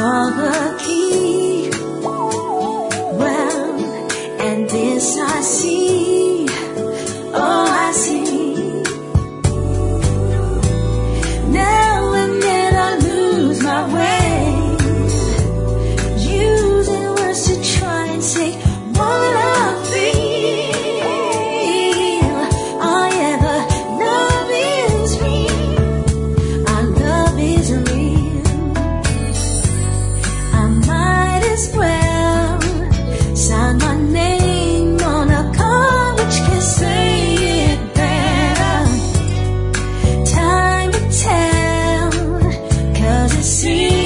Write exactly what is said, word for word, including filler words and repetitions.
for the key. Well, and this I see, oh I see. Now and then I lose my way, using words to try and say what I feel. Oh yeah, the love is real. Our love is real. I might as well sign my name on a card which can say it better. Time to tell, 'cause it seems